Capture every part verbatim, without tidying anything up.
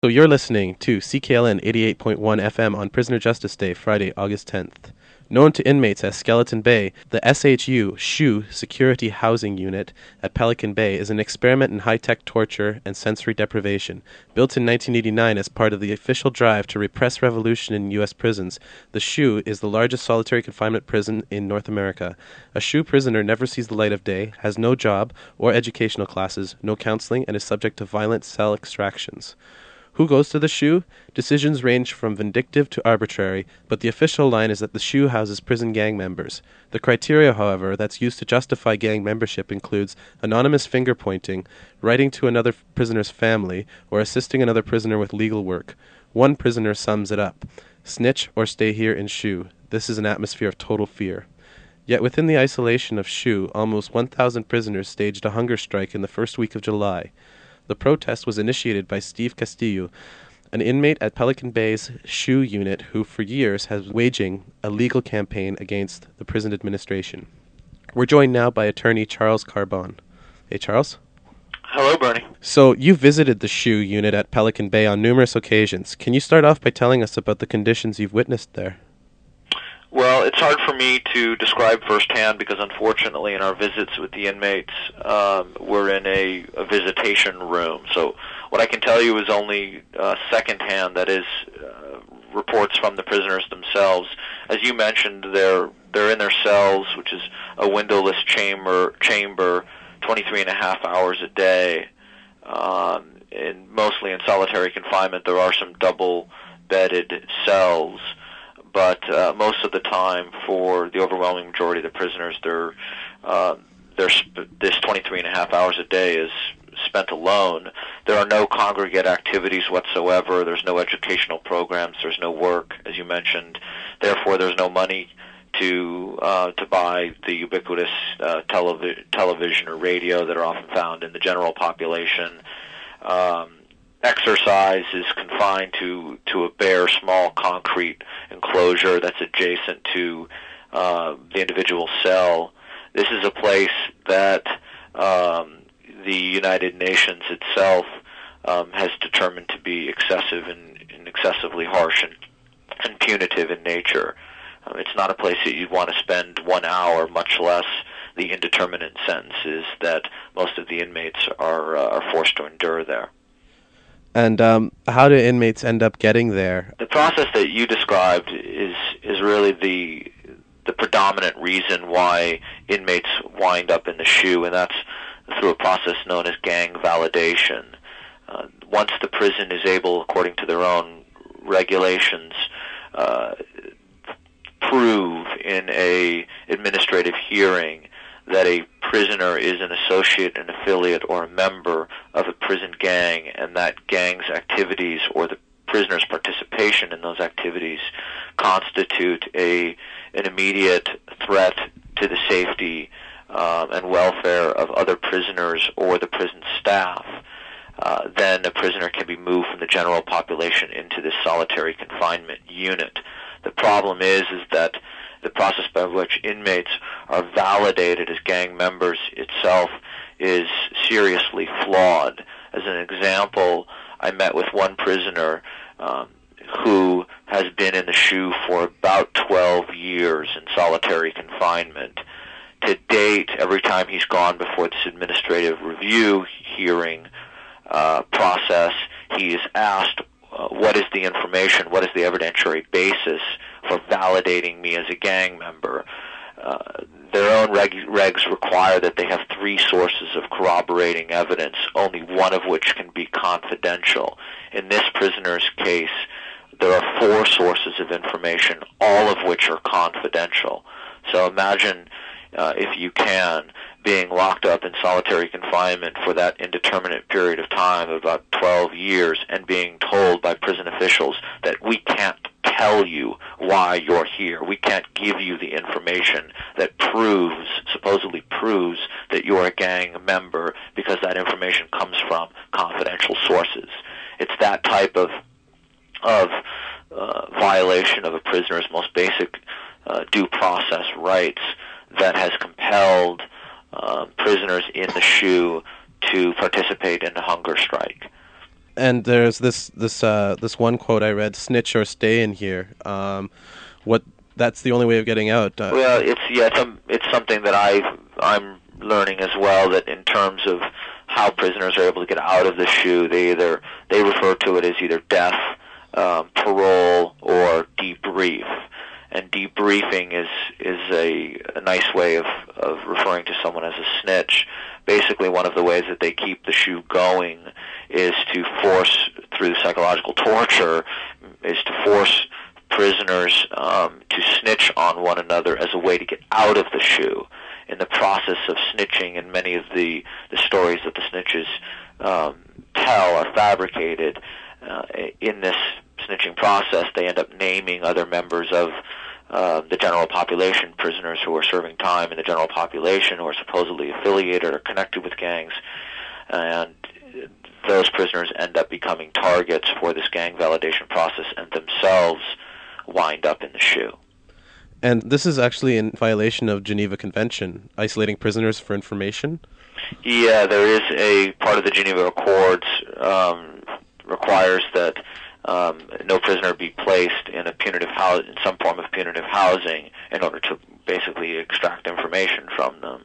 So you're listening to C K L N eighty-eight point one F M on Prisoner Justice Day, Friday, August tenth. Known to inmates as Skeleton Bay, the S H U SHU Security Housing Unit at Pelican Bay is an experiment in high-tech torture and sensory deprivation. Built in nineteen eighty-nine as part of the official drive to repress revolution in U S prisons, the SHU is the largest solitary confinement prison in North America. A SHU prisoner never sees the light of day, has no job or educational classes, no counseling, and is subject to violent cell extractions. Who goes to the SHU? Decisions range from vindictive to arbitrary, but the official line is that the SHU houses prison gang members. The criteria, however, that's used to justify gang membership includes anonymous finger-pointing, writing to another prisoner's family, or assisting another prisoner with legal work. One prisoner sums it up: snitch or stay here in SHU. This is an atmosphere of total fear. Yet within the isolation of SHU, almost one thousand prisoners staged a hunger strike in the first week of July. The protest was initiated by Steve Castillo, an inmate at Pelican Bay's SHU unit who for years has been waging a legal campaign against the prison administration. We're joined now by attorney Charles Carbon. Hey, Charles. Hello, Bernie. So you visited the SHU unit at Pelican Bay on numerous occasions. Can you start off by telling us about the conditions you've witnessed there? Well, it's hard for me to describe firsthand because, unfortunately, in our visits with the inmates, um, we're in a, a visitation room. So what I can tell you is only uh, secondhand, that is, uh, reports from the prisoners themselves. As you mentioned, they're they're in their cells, which is a windowless chamber, chamber twenty-three and a half hours a day, um, and mostly in solitary confinement. There are some double-bedded cells. But uh, most of the time, for the overwhelming majority of the prisoners, they're, uh, they're sp- this twenty-three and a half hours a day is spent alone. There are no congregate activities whatsoever. There's no educational programs. There's no work, as you mentioned. Therefore, there's no money to uh, to buy the ubiquitous uh, televi- television or radio that are often found in the general population. Um, Exercise is confined to, to a bare, small concrete enclosure that's adjacent to uh, the individual cell. This is a place that um, the United Nations itself um, has determined to be excessive and, and excessively harsh and, and punitive in nature. Um, it's not a place that you'd want to spend one hour, much less the indeterminate sentences that most of the inmates are uh, are forced to endure there. And um, how do inmates end up getting there? The process that you described is is really the the predominant reason why inmates wind up in the SHU, and that's through a process known as gang validation. Uh, once the prison is able, according to their own regulations, uh, prove in a administrative hearing that a prisoner is an associate, an affiliate, or a member of a prison gang, and that gang's activities or the prisoner's participation in those activities constitute a an immediate threat to the safety um, and welfare of other prisoners or the prison staff, uh, then a prisoner can be moved from the general population into this solitary confinement unit. The problem is, is that the process by which inmates are validated as gang members itself is seriously flawed. As an example, I met with one prisoner um, who has been in the SHU for about twelve years in solitary confinement. To date, every time he's gone before this administrative review hearing uh, process, he is asked, uh, what is the information, what is the evidentiary basis for validating me as a gang member. Uh, their own reg- regs require that they have three sources of corroborating evidence, only one of which can be confidential. In this prisoner's case, there are four sources of information, all of which are confidential. So imagine, uh, if you can, being locked up in solitary confinement for that indeterminate period of time, about twelve years, and being told by prison officials that we can't tell you why you're here. We can't give you the information that proves, supposedly proves, that you're a gang member because that information comes from confidential sources. It's that type of of uh, violation of a prisoner's most basic uh, due process rights that has compelled uh, prisoners in the SHU to participate in a hunger strike. And there's this this uh, this one quote I read: "Snitch or stay in here." Um, what? That's the only way of getting out. Uh, well, it's yeah, it's, um, it's something that I I'm learning as well. That in terms of how prisoners are able to get out of the SHU, they either they refer to it as either death, um, parole, or debrief. And debriefing is is a, a nice way of, of referring to someone as a snitch. Basically, one of the ways that they keep the SHU going is to force, through psychological torture, is to force prisoners um, to snitch on one another as a way to get out of the SHU. In the process of snitching, and many of the, the stories that the snitches um, tell are fabricated. Uh, in this snitching process, they end up naming other members of uh, the general population, prisoners who are serving time in the general population who are supposedly affiliated or connected with gangs, and those prisoners end up becoming targets for this gang validation process and themselves wind up in the SHU. And this is actually in violation of Geneva Convention, isolating prisoners for information? Yeah, there is a part of the Geneva Accords um, requires that um, no prisoner be placed in a punitive house, in some form of punitive housing, in order to basically extract information from them.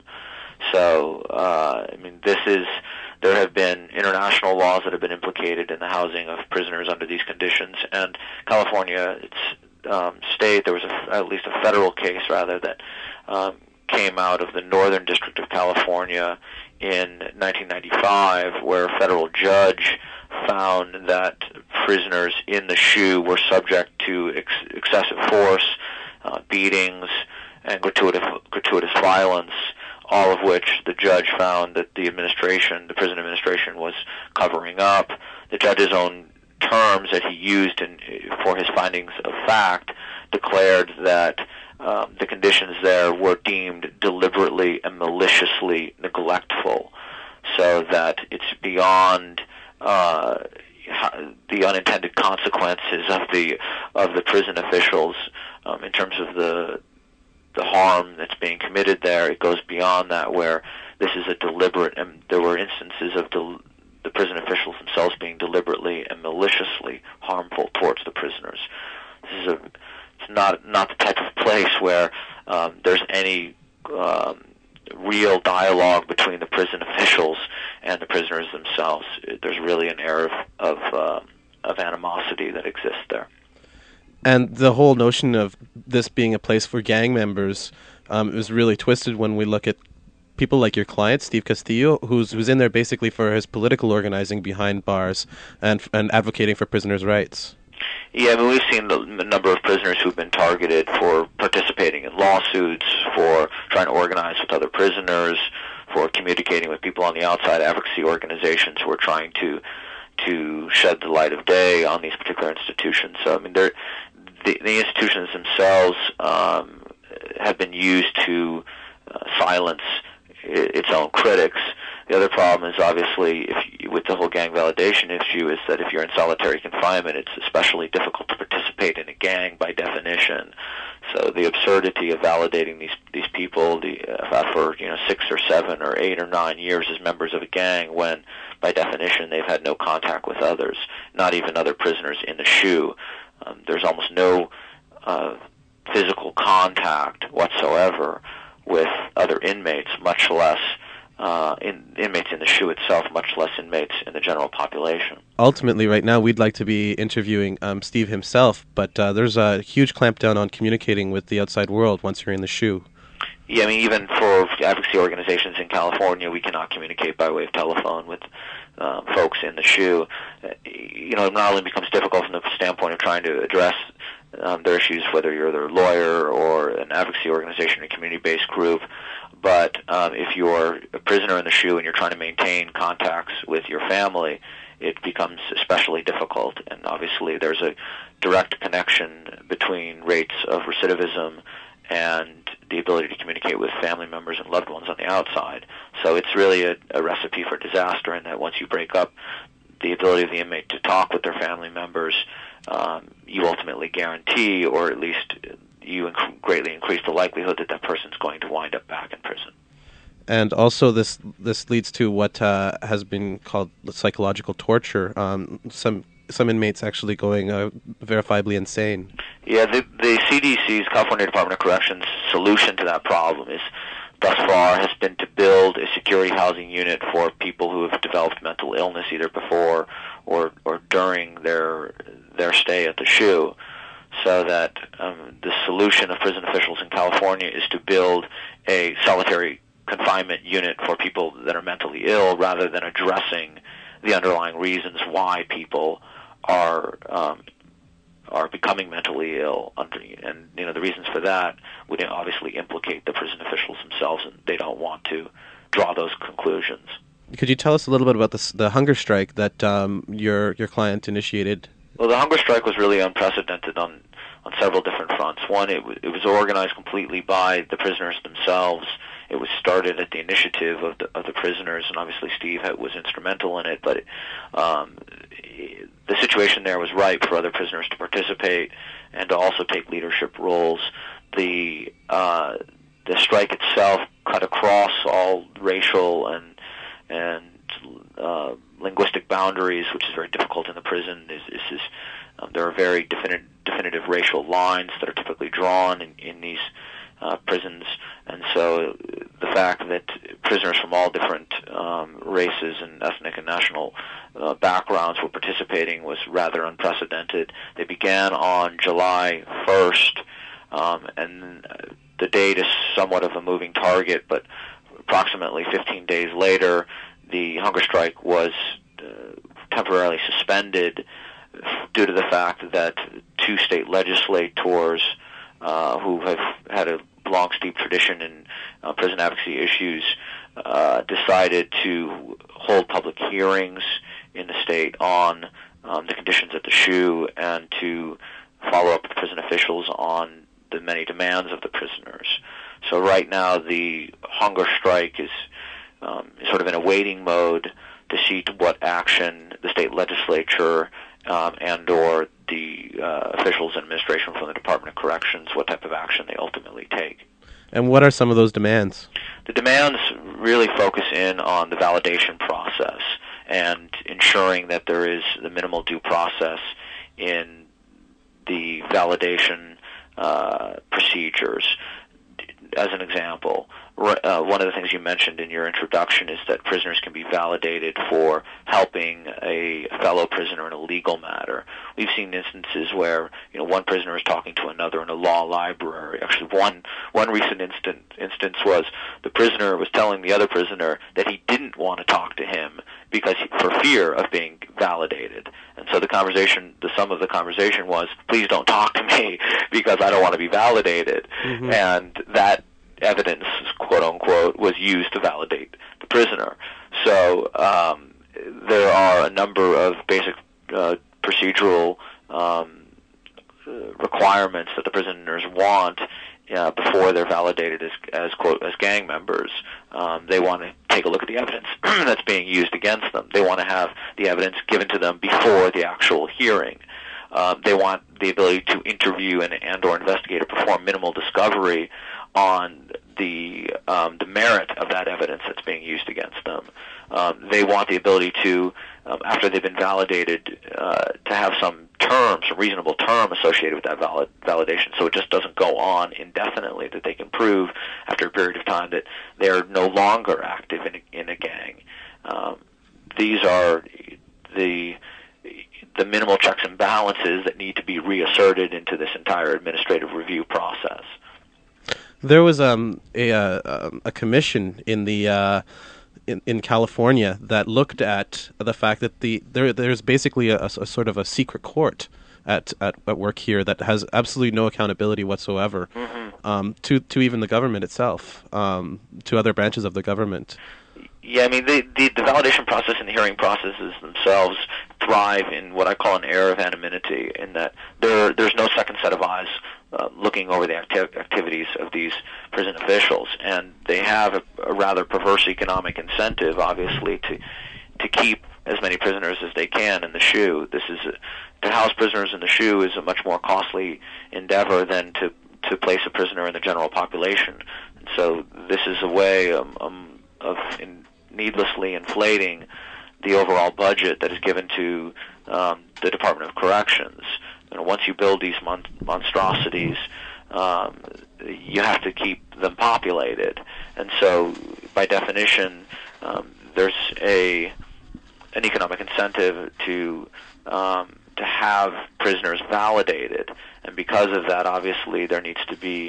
So, uh, I mean, this is there have been international laws that have been implicated in the housing of prisoners under these conditions, and California, its um, state, there was a, at least a federal case rather that um, came out of the Northern District of California in nineteen ninety-five, where a federal judge found that prisoners in the SHU were subject to ex- excessive force, uh, beatings, and gratuitous, gratuitous violence, all of which the judge found that the administration, the prison administration, was covering up. The judge's own terms that he used in, for his findings of fact declared that um, the conditions there were deemed deliberately and maliciously neglectful, so that it's beyond uh, the unintended consequences of the of the prison officials um, in terms of the the harm that's being committed there. It goes beyond that, where this is a deliberate, and there were instances of del- the prison officials themselves being deliberately and maliciously harmful towards the prisoners. This is a, it's not not the type of place where um, there's any um, real dialogue between the prison officials and the prisoners themselves. There's really an air of of, uh, of animosity that exists there. And the whole notion of this being a place for gang members um, is really twisted when we look at people like your client, Steve Castillo, who's who's in there basically for his political organizing behind bars and and advocating for prisoners' rights. Yeah, I mean, we've seen the, the number of prisoners who've been targeted for participating in lawsuits, for trying to organize with other prisoners, for communicating with people on the outside, advocacy organizations who are trying to to shed the light of day on these particular institutions. So, I mean, they're, the, the institutions themselves um, have been used to uh, silence its own critics. The other problem is obviously, if you, with the whole gang validation issue, is that if you're in solitary confinement, it's especially difficult to participate in a gang by definition. So the absurdity of validating these these people the, uh, for you know six or seven or eight or nine years as members of a gang, when by definition they've had no contact with others, not even other prisoners in the SHU. Um, there's almost no uh, physical contact whatsoever with other inmates, much less uh, in, inmates in the SHU itself, much less inmates in the general population. Ultimately, right now, we'd like to be interviewing um, Steve himself, but uh, there's a huge clampdown on communicating with the outside world once you're in the SHU. Yeah, I mean, even for advocacy organizations in California, we cannot communicate by way of telephone with um, folks in the SHU. Uh, you know, it not only becomes difficult from the standpoint of trying to address um, their issues, whether you're their lawyer or an advocacy organization, a community-based group, but um, if you're a prisoner in the SHU and you're trying to maintain contacts with your family, it becomes especially difficult. And obviously there's a direct connection between rates of recidivism and the ability to communicate with family members and loved ones on the outside. So it's really a, a recipe for disaster, in that once you break up the ability of the inmate to talk with their family members, um, you ultimately guarantee, or at least you inc- greatly increase the likelihood that that person's going to wind up back in prison. And also, this this leads to what uh, has been called psychological torture. Um, some some inmates actually going uh, verifiably insane. Yeah, the, the C D C's, California Department of Corrections, solution to that problem is, thus far, has been to build a security housing unit for people who have developed mental illness either before or or during their their stay at the S H U. So that um, the solution of prison officials in California is to build a solitary confinement unit for people that are mentally ill, rather than addressing the underlying reasons why people are um, are becoming mentally ill. Under, and you know the reasons for that would obviously implicate the prison officials themselves, and they don't want to draw those conclusions. Could you tell us a little bit about the the hunger strike that um, your your client initiated? Well, the hunger strike was really unprecedented on on several different fronts. One, it, w- it was organized completely by the prisoners themselves. It was started at the initiative of the, of the prisoners, and obviously Steve had, was instrumental in it, but it, um, the situation there was ripe for other prisoners to participate and to also take leadership roles. The uh, the strike itself cut across all racial and and uh, linguistic boundaries, which is very difficult in the prison. Is, is, is, um, there are very definitive, definitive racial lines that are typically drawn in, in these uh, prisons, and so the fact that prisoners from all different um, races and ethnic and national uh, backgrounds were participating was rather unprecedented. They began on July first, um, and the date is somewhat of a moving target, but approximately fifteen days later, the hunger strike was uh, temporarily suspended due to the fact that two state legislators uh, who have had a long, steep tradition in uh, prison advocacy issues uh, decided to hold public hearings in the state on um, the conditions at the S H U and to follow up with prison officials on the many demands of the prisoners. So right now the hunger strike is um, sort of in a waiting mode to see to what action the state legislature um, and or the uh, officials and administration from the Department of Corrections, what type of action they ultimately take. And what are some of those demands? The demands really focus in on the validation process and ensuring that there is the minimal due process in the validation uh, procedures. As an example, uh, one of the things you mentioned in your introduction is that prisoners can be validated for helping a fellow prisoner in a legal matter. We've seen instances where, you know, one prisoner is talking to another in a law library. Actually, one one recent instant, instance was the prisoner was telling the other prisoner that he didn't want to talk to him because he, for fear of being validated. And so the conversation, the sum of the conversation was, please don't talk to me because I don't want to be validated. Mm-hmm. And that evidence, quote unquote, was used to validate the prisoner. So um, there are a number of basic uh, procedural um, requirements that the prisoners want uh, before they're validated as, as quote as gang members. Um, they want to take a look at the evidence that's being used against them. They want to have the evidence given to them before the actual hearing. Uh, they want the ability to interview and, and or investigate or perform minimal discovery on the um, the merit of that evidence that's being used against them. Um, they want the ability to, um, after they've been validated, uh, to have some term, some reasonable term associated with that valid, validation, so it just doesn't go on indefinitely, that they can prove after a period of time that they're no longer active in a, in a gang. Um, these are the the minimal checks and balances that need to be reasserted into this entire administrative review process. There was um, a uh, a commission in the uh, in, in California that looked at the fact that the there there's basically a, a sort of a secret court at, at, at work here that has absolutely no accountability whatsoever, mm-hmm. um, to to even the government itself, um, to other branches of the government. Yeah, I mean, the, the, the validation process and the hearing processes themselves thrive in what I call an air of anonymity, in that there there's no second set of eyes uh, looking over the acti- activities of these prison officials, and they have a, a rather perverse economic incentive, obviously, to to keep as many prisoners as they can in the S H U. This is a, to house prisoners in the S H U is a much more costly endeavor than to to place a prisoner in the general population. And so this is a way, um, um, of in needlessly inflating the overall budget that is given to um, the Department of Corrections. You know, once you build these mon- monstrosities, um, you have to keep them populated, and so by definition, um, there's a an economic incentive to um, to have prisoners validated, and because of that, obviously, there needs to be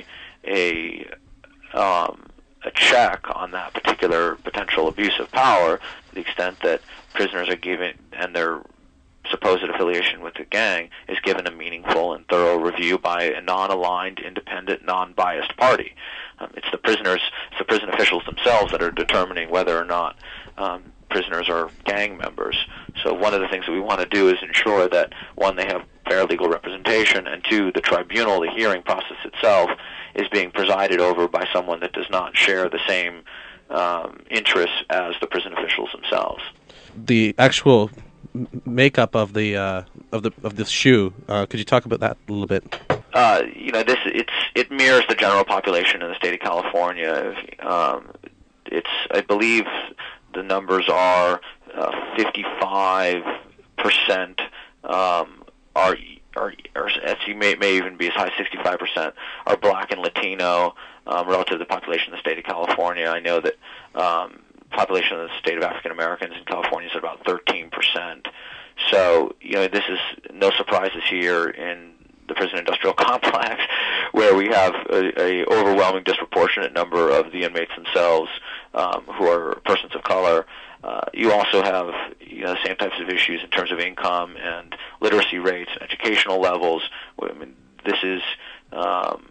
a um, a check on that particular potential abuse of power, to the extent that prisoners are given, and their supposed affiliation with the gang is given a meaningful and thorough review by a non-aligned, independent, non-biased party. Um, it's the prisoners, it's the prison officials themselves that are determining whether or not um, prisoners are gang members. So one of the things that we want to do is ensure that, one, they have fair legal representation, and two, the tribunal, the hearing process itself, is being presided over by someone that does not share the same um, interests as the prison officials themselves. The actual m- makeup of the uh, of the of this shoe, uh, could you talk about that a little bit? Uh, you know, this it's it mirrors the general population in the state of California. Um, it's I believe the numbers are uh, fifty-five percent um, are. Or, or as you may, may even be as high as sixty-five percent are black and Latino um, relative to the population of the state of California. I know that um, population of the state of African Americans in California is at about thirteen percent. So, you know, this is no surprises here in the prison industrial complex, where we have a, a overwhelming disproportionate number of the inmates themselves um, who are persons of color. Uh, you also have, you know, the same types of issues in terms of income and literacy rates, educational levels. I mean, this is um,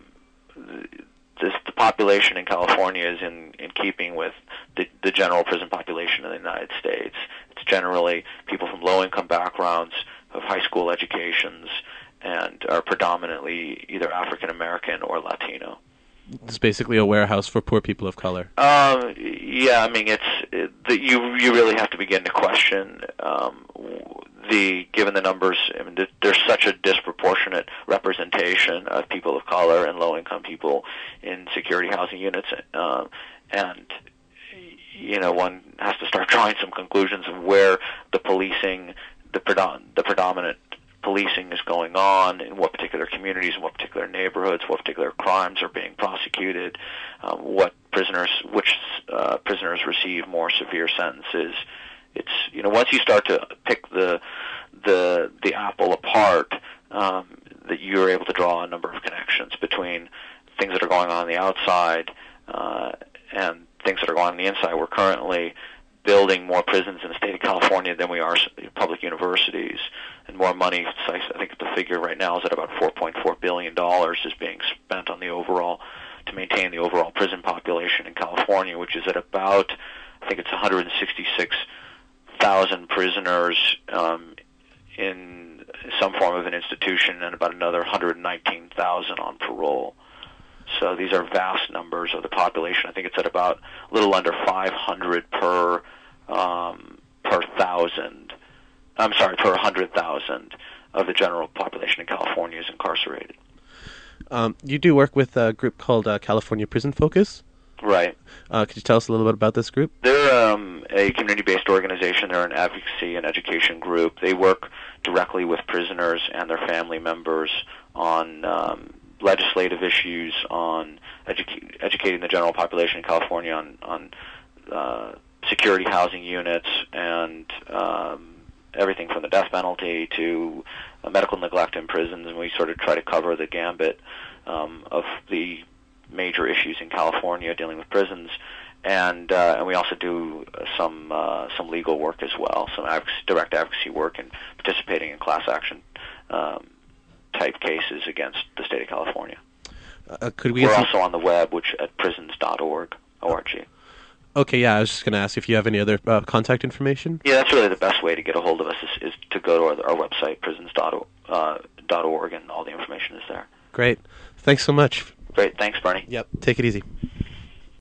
this the population in California is in, in keeping with the, the general prison population in the United States. It's generally people from low-income backgrounds, of high school educations, and are predominantly either African American or Latino. It's basically a warehouse for poor people of color. Um, yeah, I mean, it's it, the, you. You really have to begin to question um, the given the numbers. I mean, th- there's such a disproportionate representation of people of color and low-income people in security housing units, um, and you know, one has to start drawing some conclusions of where the policing, the predom- the predominant policing is going on, in what particular communities, in what particular neighborhoods, what particular crimes are being prosecuted, um, what prisoners, which uh, prisoners receive more severe sentences. It's, you know, once you start to pick the the the apple apart, um, that you're able to draw a number of connections between things that are going on on the outside uh, and things that are going on on the inside. We're currently building more prisons in the state of California than we are public universities, and more money. I think the figure right now is at about four point four billion dollars is being spent on the overall, to maintain the overall prison population in California, which is at about, I think it's one hundred sixty-six thousand prisoners um, in some form of an institution, and about another one hundred nineteen thousand on parole. So these are vast numbers of the population. I think it's at about a little under five hundred per um, per thousand. I'm sorry, per one hundred thousand of the general population in California is incarcerated. Um, you do work with a group called uh, California Prison Focus. Right. Uh, could you tell us a little bit about this group? They're um, a community-based organization. They're an advocacy and education group. They work directly with prisoners and their family members on um, legislative issues, on educa- educating the general population in California on, on uh, security housing units, and um, everything from the death penalty to uh, medical neglect in prisons. And we sort of try to cover the gambit um, of the major issues in California dealing with prisons, and uh, and we also do some uh, some legal work as well, some advocacy, direct advocacy work, and participating in class action um, type cases against the state of California. Uh, could we? We're Some... also on the web, which at prisons dot org. O R G. Okay, yeah, I was just going to ask if you have any other uh, contact information. Yeah, that's really the best way to get a hold of us is, is to go to our, our website, prisons dot org, and all the information is there. Great. Thanks so much. Great. Thanks, Bernie. Yep. Take it easy.